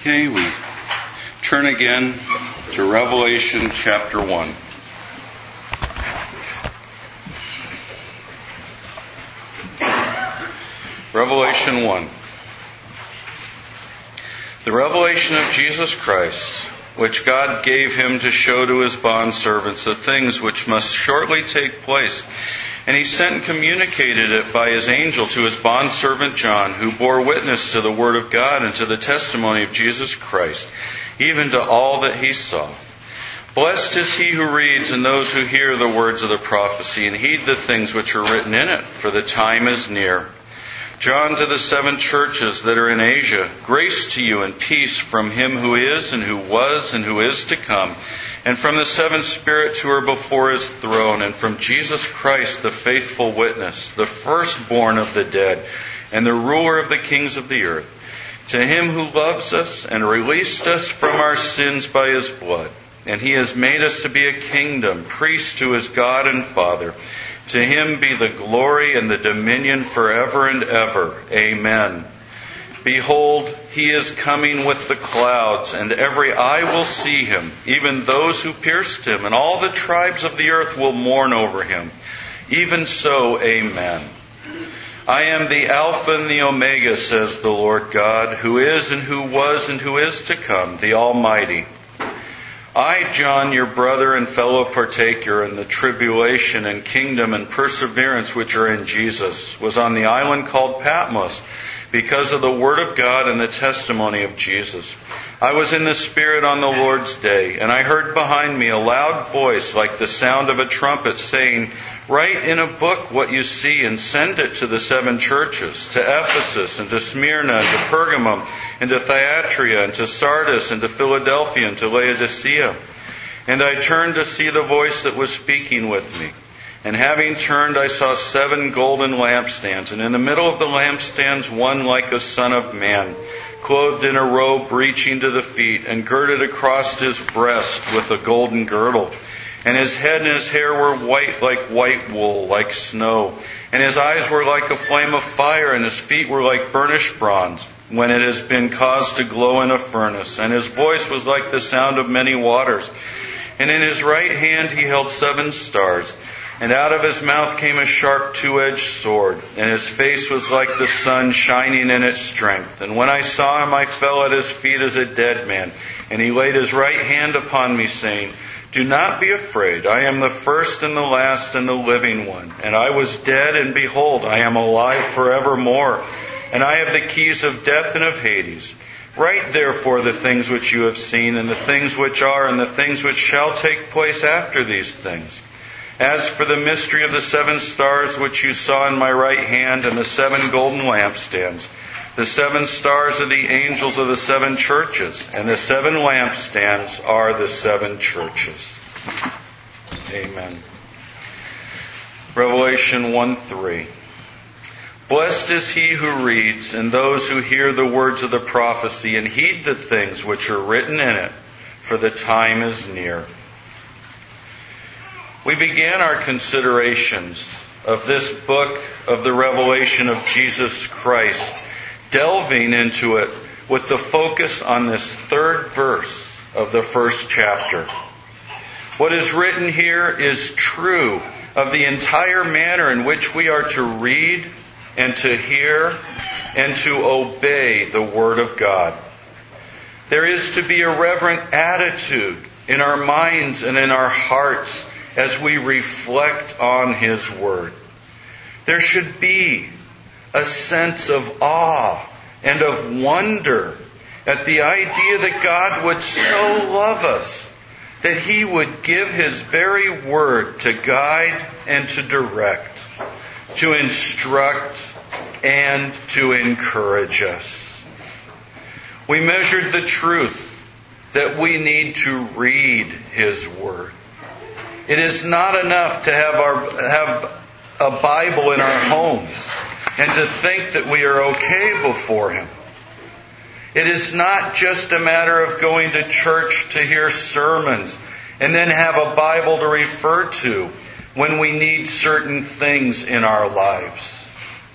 Okay, we turn again to Revelation chapter 1. Revelation 1. The revelation of Jesus Christ, which God gave him to show to his bondservants the things which must shortly take place. And he sent and communicated it by his angel to his bondservant John, who bore witness to the word of God and to the testimony of Jesus Christ, even to all that he saw. Blessed is he who reads and those who hear the words of the prophecy and heed the things which are written in it, for the time is near. John, to the 7 churches that are in Asia, grace to you and peace from him who is and who was and who is to come, and from the 7 spirits who are before his throne, and from Jesus Christ, the faithful witness, the firstborn of the dead, and the ruler of the kings of the earth. To him who loves us and released us from our sins by his blood, and he has made us to be a kingdom, priests to his God and Father. To him be the glory and the dominion forever and ever. Amen. Behold, he is coming with the clouds, and every eye will see him, even those who pierced him, and all the tribes of the earth will mourn over him. Even so, amen. I am the Alpha and the Omega, says the Lord God, who is and who was and who is to come, the Almighty. I, John, your brother and fellow partaker in the tribulation and kingdom and perseverance which are in Jesus, was on the island called Patmos because of the word of God and the testimony of Jesus. I was in the Spirit on the Lord's day, and I heard behind me a loud voice like the sound of a trumpet saying, Write in a book what you see and send it to the 7 churches, to Ephesus and to Smyrna and to Pergamum and to Thyatira and to Sardis and to Philadelphia and to Laodicea. And I turned to see the voice that was speaking with me. And having turned, I saw 7 golden lampstands, and in the middle of the lampstands one like a son of man, clothed in a robe reaching to the feet, and girded across his breast with a golden girdle. And his head and his hair were white like white wool, like snow. And his eyes were like a flame of fire, and his feet were like burnished bronze, when it has been caused to glow in a furnace. And his voice was like the sound of many waters. And in his right hand he held 7 stars. And out of his mouth came a sharp 2-edged sword, and his face was like the sun shining in its strength. And when I saw him, I fell at his feet as a dead man. And he laid his right hand upon me, saying, Do not be afraid. I am the first and the last and the living one. And I was dead, and behold, I am alive forevermore. And I have the keys of death and of Hades. Write therefore the things which you have seen, and the things which are, and the things which shall take place after these things. As for the mystery of the 7 stars which you saw in my right hand and the 7 golden lampstands, the 7 stars are the angels of the 7 churches, and the 7 lampstands are the 7 churches. Amen. Revelation 1:3. Blessed is he who reads and those who hear the words of the prophecy and heed the things which are written in it, for the time is near. We began our considerations of this book of the revelation of Jesus Christ, delving into it with the focus on this 3rd verse of the 1st chapter. What is written here is true of the entire manner in which we are to read and to hear and to obey the Word of God. There is to be a reverent attitude in our minds and in our hearts as we reflect on His Word. There should be a sense of awe and of wonder at the idea that God would so love us that He would give His very Word to guide and to direct, to instruct and to encourage us. We measured the truth that we need to read His Word. It is not enough to have a Bible in our homes and to think that we are okay before Him. It is not just a matter of going to church to hear sermons and then have a Bible to refer to when we need certain things in our lives.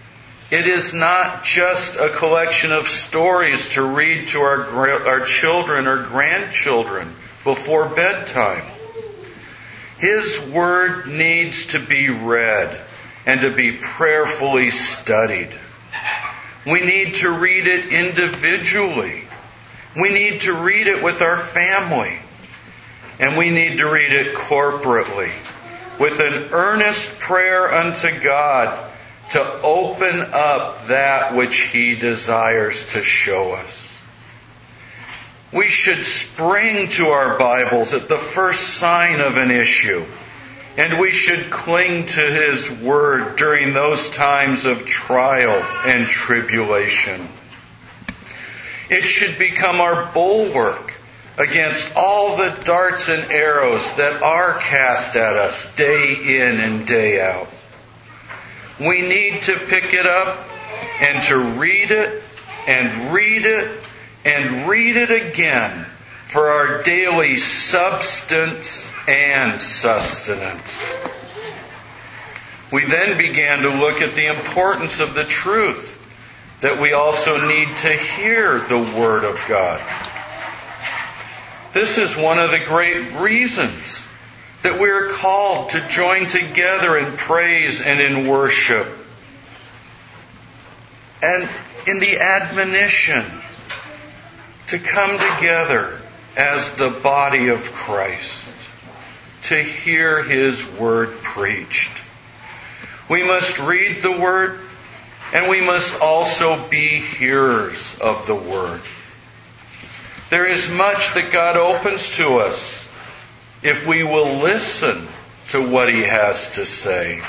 It is not just a collection of stories to read to our children or grandchildren before bedtime. His Word needs to be read and to be prayerfully studied. We need to read it individually. We need to read it with our family. And we need to read it corporately with an earnest prayer unto God to open up that which He desires to show us. We should spring to our Bibles at the first sign of an issue, and we should cling to His Word during those times of trial and tribulation. It should become our bulwark against all the darts and arrows that are cast at us day in and day out. We need to pick it up and to read it and read it and read it again for our daily substance and sustenance. We then began to look at the importance of the truth that we also need to hear the Word of God. This is one of the great reasons that we are called to join together in praise and in worship. And in the admonition to come together as the body of Christ, to hear His Word preached. We must read the Word, and we must also be hearers of the Word. There is much that God opens to us if we will listen to what He has to say.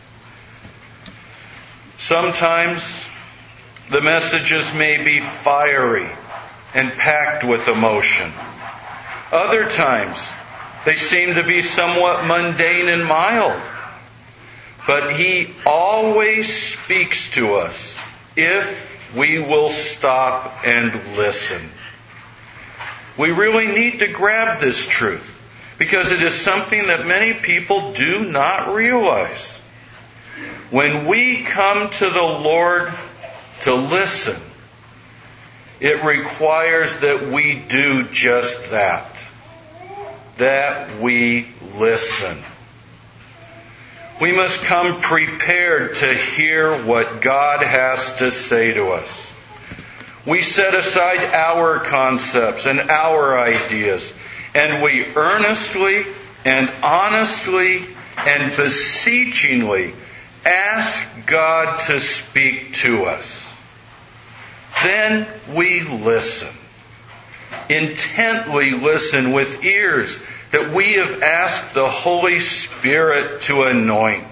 Sometimes the messages may be fiery and packed with emotion. Other times they seem to be somewhat mundane and mild. But He always speaks to us if we will stop and listen. We really need to grab this truth because it is something that many people do not realize. When we come to the Lord to listen, it requires that we do just that. That we listen. We must come prepared to hear what God has to say to us. We set aside our concepts and our ideas, and we earnestly and honestly and beseechingly ask God to speak to us. Then we listen. Intently listen with ears that we have asked the Holy Spirit to anoint.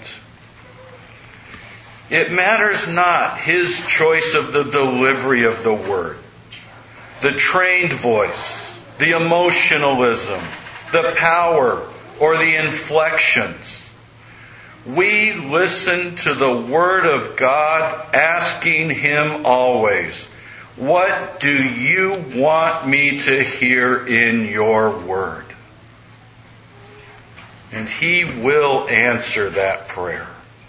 It matters not His choice of the delivery of the Word, the trained voice, the emotionalism, the power, or the inflections. We listen to the Word of God, asking Him always, what do you want me to hear in your Word? And He will answer that prayer.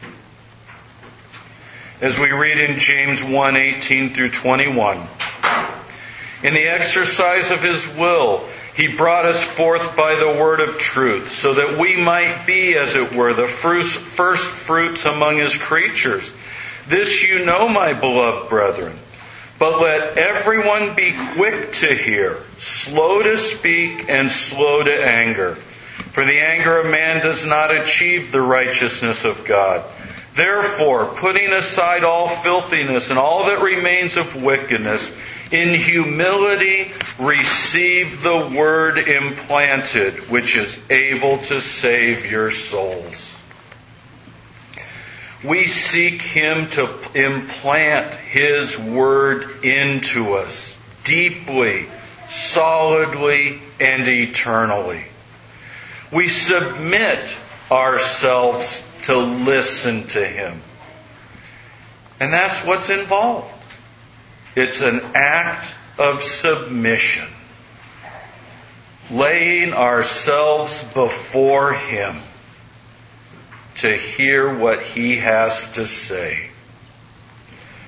As we read in James 1:18 through 21, in the exercise of His will, He brought us forth by the word of truth, so that we might be, as it were, the first fruits among His creatures. This you know, my beloved brethren. But let everyone be quick to hear, slow to speak, and slow to anger. For the anger of man does not achieve the righteousness of God. Therefore, putting aside all filthiness and all that remains of wickedness, in humility receive the word implanted, which is able to save your souls. We seek Him to implant His word into us deeply, solidly, and eternally. We submit ourselves to listen to Him. And that's what's involved. It's an act of submission. Laying ourselves before Him to hear what He has to say.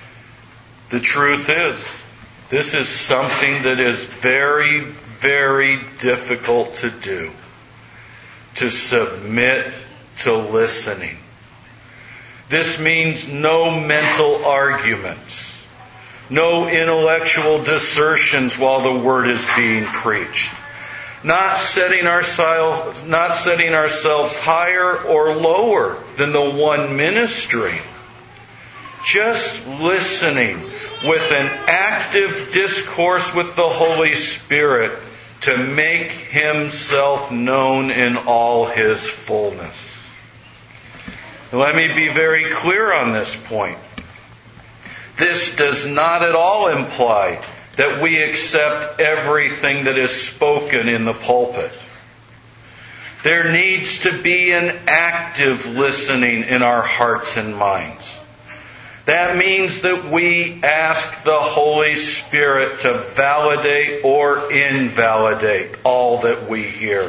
The truth is, this is something that is very, very difficult to do. To submit to listening. This means no mental arguments, no intellectual dissertions while the Word is being preached, not setting ourselves higher or lower than the one ministering, just listening with an active discourse with the Holy Spirit to make Himself known in all His fullness. Let me be very clear on this point. This does not at all imply that we accept everything that is spoken in the pulpit. There needs to be an active listening in our hearts and minds. That means that we ask the Holy Spirit to validate or invalidate all that we hear.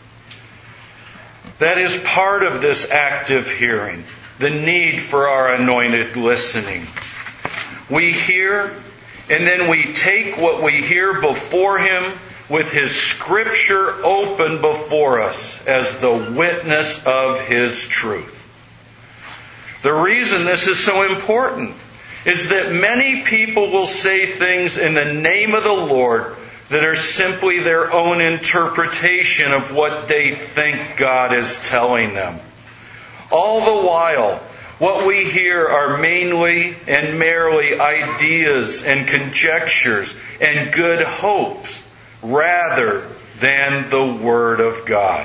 That is part of this active hearing, the need for our anointed listening. We hear, and then we take what we hear before Him with His Scripture open before us as the witness of His truth. The reason this is so important is that many people will say things in the name of the Lord that are simply their own interpretation of what they think God is telling them. All the while, what we hear are mainly and merely ideas and conjectures and good hopes rather than the Word of God.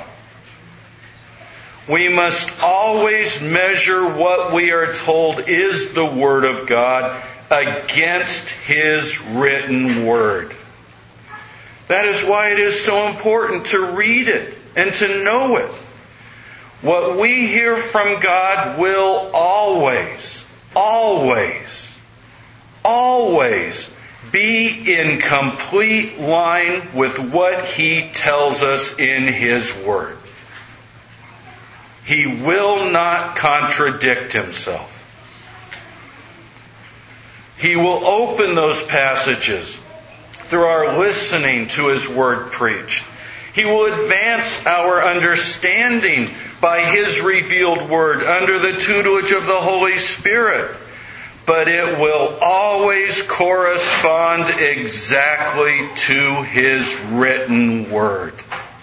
We must always measure what we are told is the Word of God against His written Word. That is why it is so important to read it and to know it. What we hear from God will always be in complete line with what He tells us in His Word. He will not contradict Himself. He will open those passages through our listening to His Word preached. He will advance our understanding by His revealed Word under the tutelage of the Holy Spirit. But it will always correspond exactly to His written Word.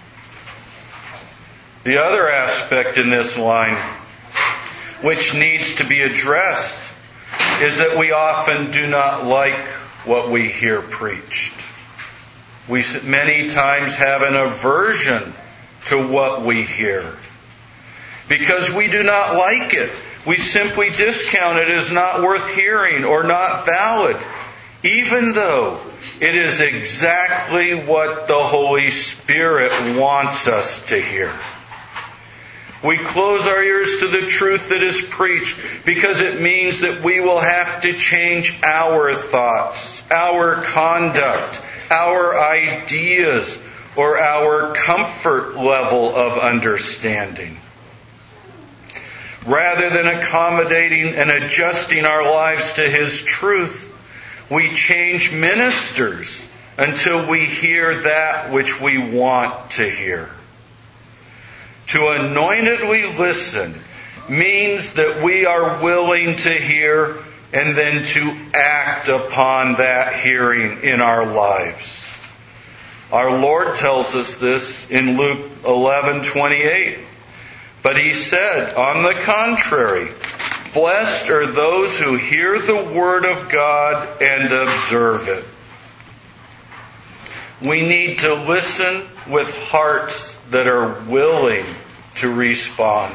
The other aspect in this line, which needs to be addressed, is that we often do not like what we hear preached. We many times have an aversion to what we hear. Because we do not like it, we simply discount it as not worth hearing or not valid, even though it is exactly what the Holy Spirit wants us to hear. We close our ears to the truth that is preached because it means that we will have to change our thoughts, our conduct, our ideas, or our comfort level of understanding. Rather than accommodating and adjusting our lives to His truth, we change ministers until we hear that which we want to hear. To anointedly listen means that we are willing to hear and then to act upon that hearing in our lives. Our Lord tells us this in Luke 11:28. But He said, on the contrary, blessed are those who hear the Word of God and observe it. We need to listen with hearts that are willing to respond.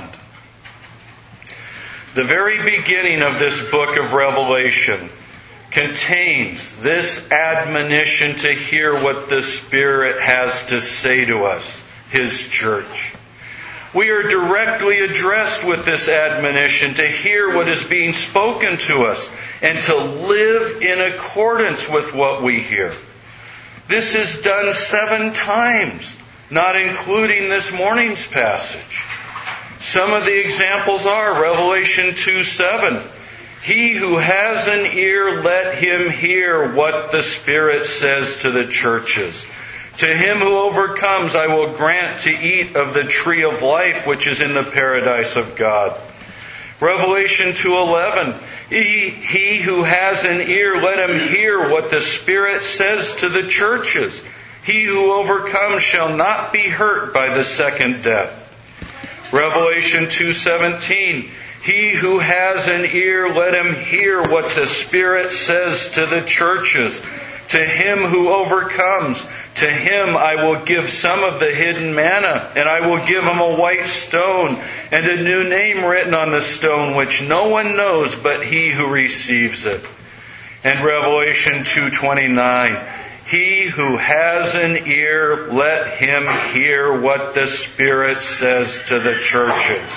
The very beginning of this book of Revelation contains this admonition to hear what the Spirit has to say to us, His church. We are directly addressed with this admonition to hear what is being spoken to us and to live in accordance with what we hear. This is done 7 times, not including this morning's passage. Some of the examples are Revelation 2:7. He who has an ear, let him hear what the Spirit says to the churches. To him who overcomes, I will grant to eat of the tree of life, which is in the paradise of God. Revelation 2:11. He who has an ear, let him hear what the Spirit says to the churches. He who overcomes shall not be hurt by the second death. Revelation 2:17. He who has an ear, let him hear what the Spirit says to the churches. To him who overcomes, to him I will give some of the hidden manna, and I will give him a white stone, and a new name written on the stone, which no one knows but he who receives it. And Revelation 2:29, he who has an ear, let him hear what the Spirit says to the churches.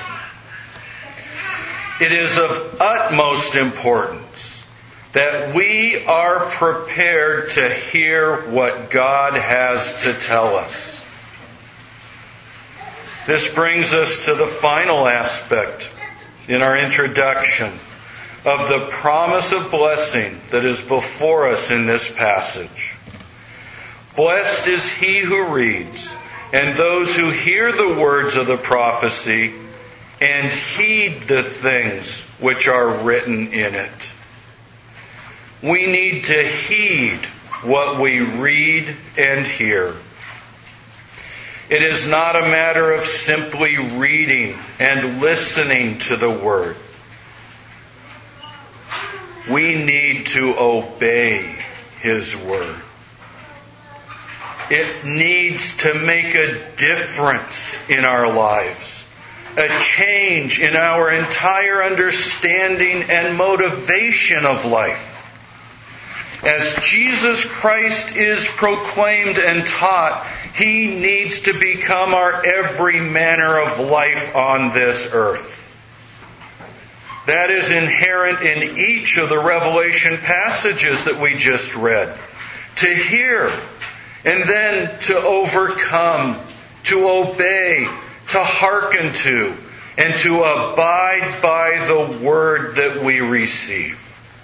It is of utmost importance that we are prepared to hear what God has to tell us. This brings us to the final aspect in our introduction of the promise of blessing that is before us in this passage. Blessed is he who reads, and those who hear the words of the prophecy, and heed the things which are written in it. We need to heed what we read and hear. It is not a matter of simply reading and listening to the Word. We need to obey His Word. It needs to make a difference in our lives. A change in our entire understanding and motivation of life. As Jesus Christ is proclaimed and taught, He needs to become our every manner of life on this earth. That is inherent in each of the Revelation passages that we just read. To hear, and then to overcome, to obey, to hearken to, and to abide by the Word that we receive.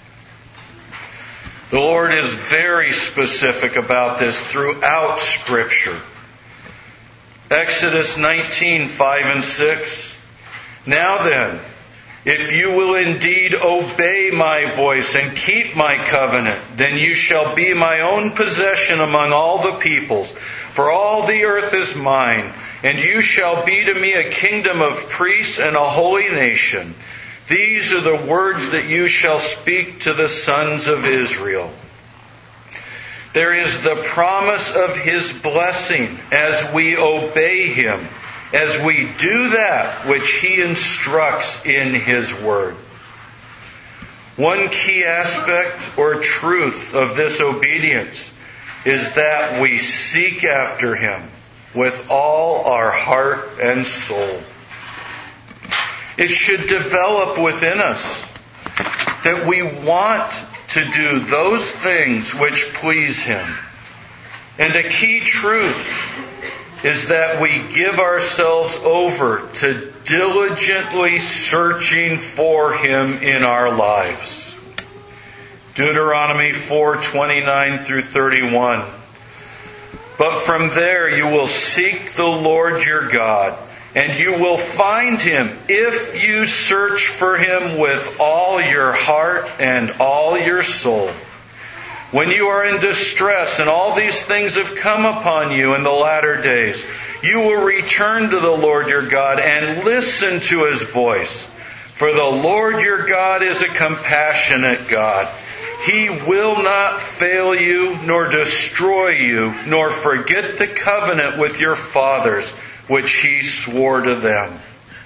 The Lord is very specific about this throughout Scripture. Exodus 19:5 and 6. Now then, if you will indeed obey my voice and keep my covenant, then you shall be my own possession among all the peoples, for all the earth is mine, and you shall be to me a kingdom of priests and a holy nation. These are the words that you shall speak to the sons of Israel. There is the promise of His blessing as we obey Him, as we do that which He instructs in His Word. One key aspect or truth of this obedience is that we seek after Him with all our heart and soul. It should develop within us that we want to do those things which please Him. And a key truth is that we give ourselves over to diligently searching for Him in our lives. Deuteronomy 4:29 through 31. But from there you will seek the Lord your God, and you will find Him if you search for Him with all your heart and all your soul. When you are in distress and all these things have come upon you in the latter days, you will return to the Lord your God and listen to His voice. For the Lord your God is a compassionate God. He will not fail you nor destroy you, nor forget the covenant with your fathers, which He swore to them.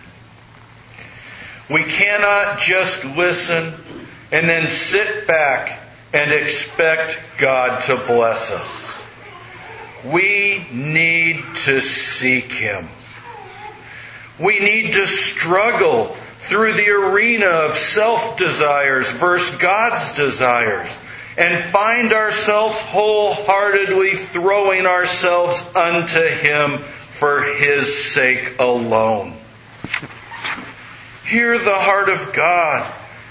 We cannot just listen and then sit back and expect God to bless us. We need to seek Him. We need to struggle through the arena of self-desires versus God's desires and find ourselves wholeheartedly throwing ourselves unto Him for His sake alone. Hear the heart of God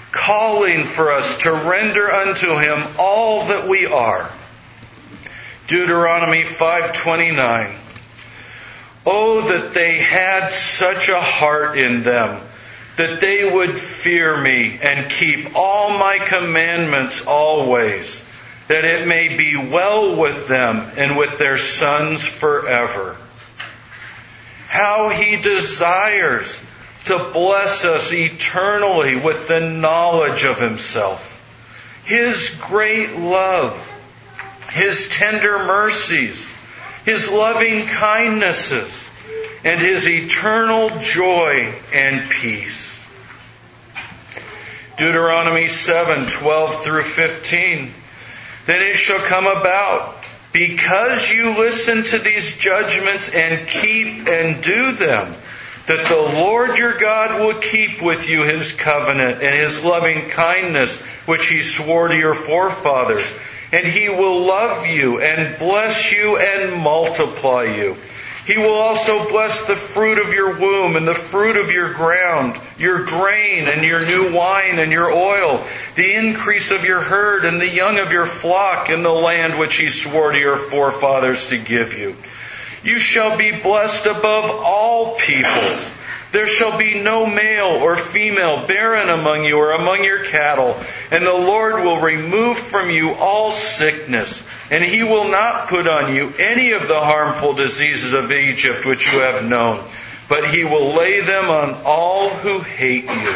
calling for us to render unto Him all that we are. Deuteronomy 5:29. Oh, that they had such a heart in them, that they would fear me and keep all my commandments always, that it may be well with them and with their sons forever. How He desires to bless us eternally with the knowledge of Himself, His great love, His tender mercies, His loving kindnesses, and His eternal joy and peace. Deuteronomy 7:12 through 15. Then it shall come about, because you listen to these judgments and keep and do them, that the Lord your God will keep with you His covenant and His loving kindness, which He swore to your forefathers. And He will love you and bless you and multiply you. He will also bless the fruit of your womb and the fruit of your ground, your grain and your new wine and your oil, the increase of your herd and the young of your flock in the land which He swore to your forefathers to give you. You shall be blessed above all peoples. There shall be no male or female barren among you or among your cattle, and the Lord will remove from you all sickness, and He will not put on you any of the harmful diseases of Egypt which you have known, but He will lay them on all who hate you.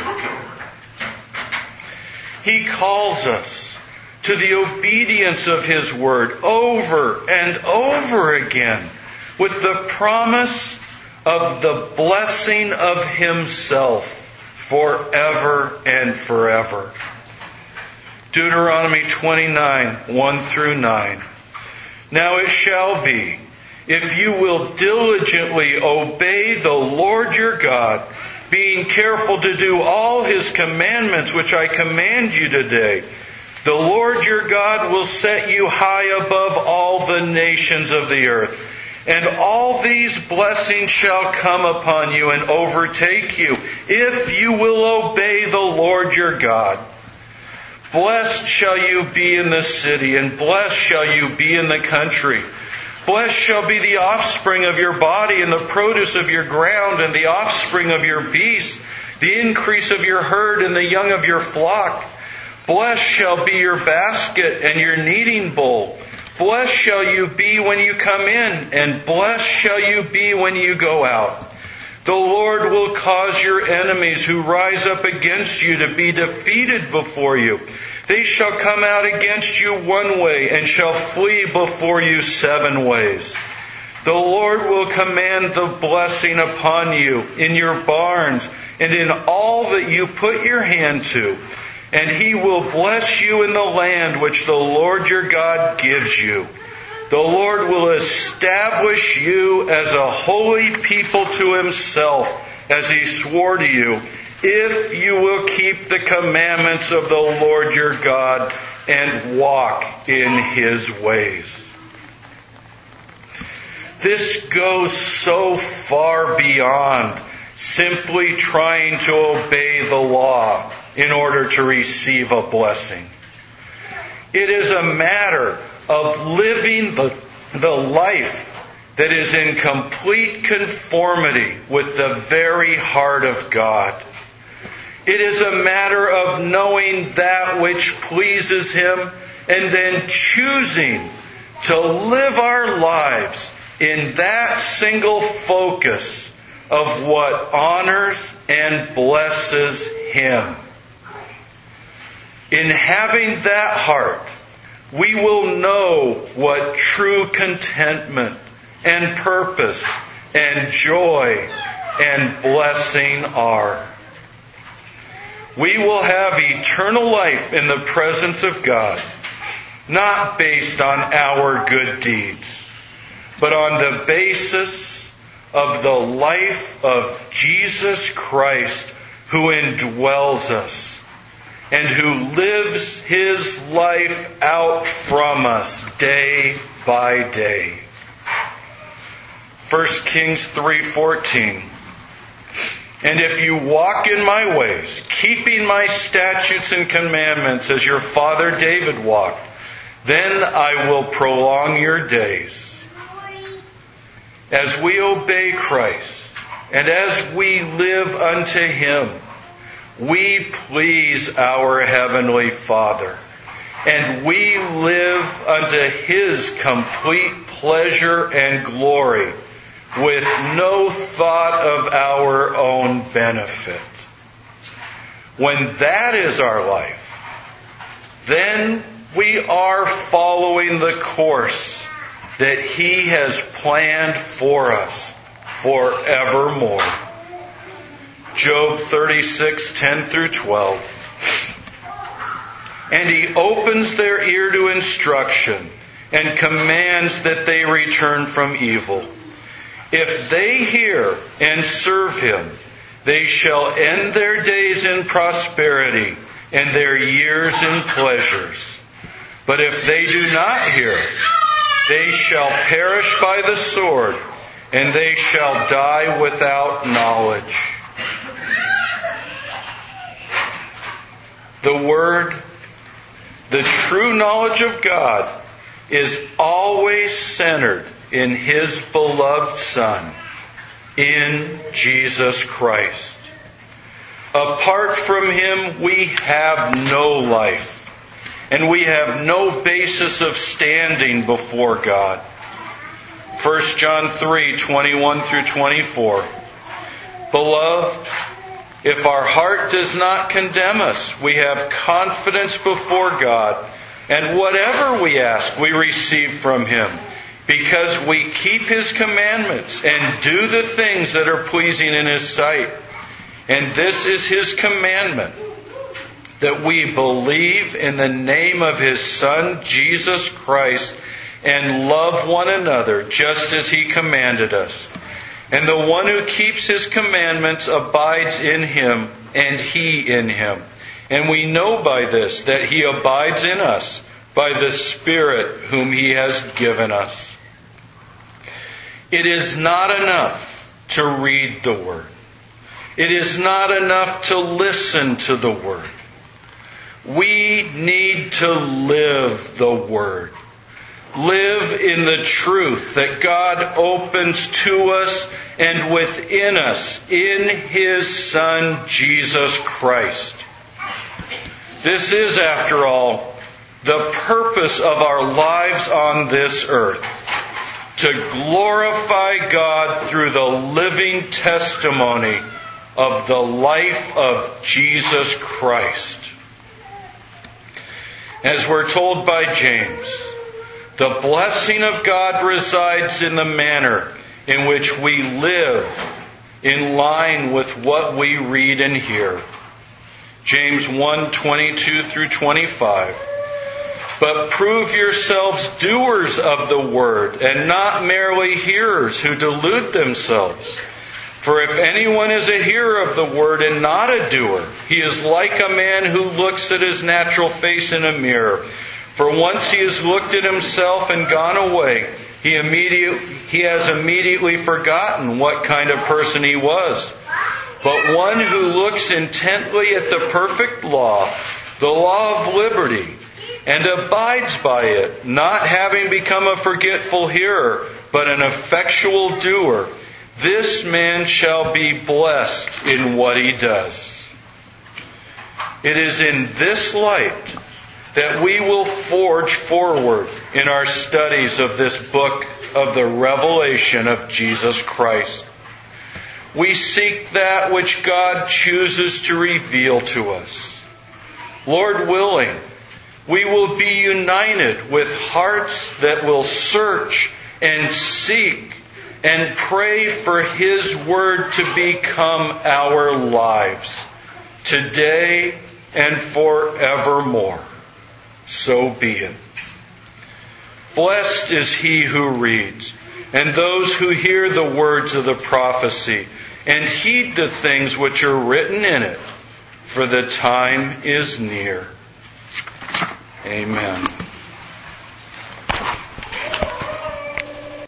He calls us to the obedience of His word over and over again, with the promise of the blessing of Himself forever and forever. Deuteronomy 29:1 through 9. Now it shall be, if you will diligently obey the Lord your God, being careful to do all His commandments which I command you today, the Lord your God will set you high above all the nations of the earth. And all these blessings shall come upon you and overtake you, if you will obey the Lord your God. Blessed shall you be in the city, and blessed shall you be in the country. Blessed shall be the offspring of your body, and the produce of your ground, and the offspring of your beasts, the increase of your herd, and the young of your flock. Blessed shall be your basket and your kneading bowl. Blessed shall you be when you come in, and blessed shall you be when you go out. The Lord will cause your enemies who rise up against you to be defeated before you. They shall come out against you one way, and shall flee before you 7 ways. The Lord will command the blessing upon you in your barns and in all that you put your hand to. And He will bless you in the land which the Lord your God gives you. The Lord will establish you as a holy people to Himself, as He swore to you, if you will keep the commandments of the Lord your God and walk in His ways. This goes so far beyond simply trying to obey the law in order to receive a blessing. It is a matter of living the life that is in complete conformity with the very heart of God. It is a matter of knowing that which pleases Him and then choosing to live our lives in that single focus of what honors and blesses Him. In having that heart, we will know what true contentment and purpose and joy and blessing are. We will have eternal life in the presence of God, not based on our good deeds, but on the basis of the life of Jesus Christ, who indwells us and who lives His life out from us day by day. 1 Kings 3:14. And if you walk in my ways, keeping my statutes and commandments as your father David walked, then I will prolong your days. As we obey Christ, and as we live unto Him, we please our Heavenly Father, and we live unto His complete pleasure and glory, with no thought of our own benefit. When that is our life, then we are following the course that He has planned for us forevermore. Job 36:10 through 12. And He opens their ear to instruction and commands that they return from evil. If they hear and serve Him, they shall end their days in prosperity and their years in pleasures. But if they do not hear, they shall perish by the sword, and they shall die without knowledge. The Word, the true knowledge of God, is always centered in His beloved Son, in Jesus Christ. Apart from Him, we have no life, and we have no basis of standing before God. 1 John 3:21 through 24. Beloved, if our heart does not condemn us, we have confidence before God, and whatever we ask, we receive from Him, because we keep His commandments and do the things that are pleasing in His sight. And this is His commandment, that we believe in the name of His Son, Jesus Christ, and love one another just as He commanded us. And the one who keeps His commandments abides in Him, and He in him. And we know by this that He abides in us, by the Spirit whom He has given us. It is not enough to read the Word. It is not enough to listen to the Word. We need to live the Word. Live in the truth that God opens to us and within us in His Son, Jesus Christ. This is, after all, the purpose of our lives on this earth, to glorify God through the living testimony of the life of Jesus Christ. As we're told by James, the blessing of God resides in the manner in which we live in line with what we read and hear. James 1:22 through 25. But prove yourselves doers of the word, and not merely hearers who delude themselves. For if anyone is a hearer of the word and not a doer, he is like a man who looks at his natural face in a mirror. For once he has looked at himself and gone away, he has immediately forgotten what kind of person he was. But one who looks intently at the perfect law, the law of liberty, and abides by it, not having become a forgetful hearer, but an effectual doer, this man shall be blessed in what he does. It is in this light that we will forge forward in our studies of this book of the revelation of Jesus Christ. We seek that which God chooses to reveal to us. Lord willing, we will be united with hearts that will search and seek and pray for His Word to become our lives, today and forevermore. So be it. Blessed is he who reads, and those who hear the words of the prophecy, and heed the things which are written in it, for the time is near. Amen.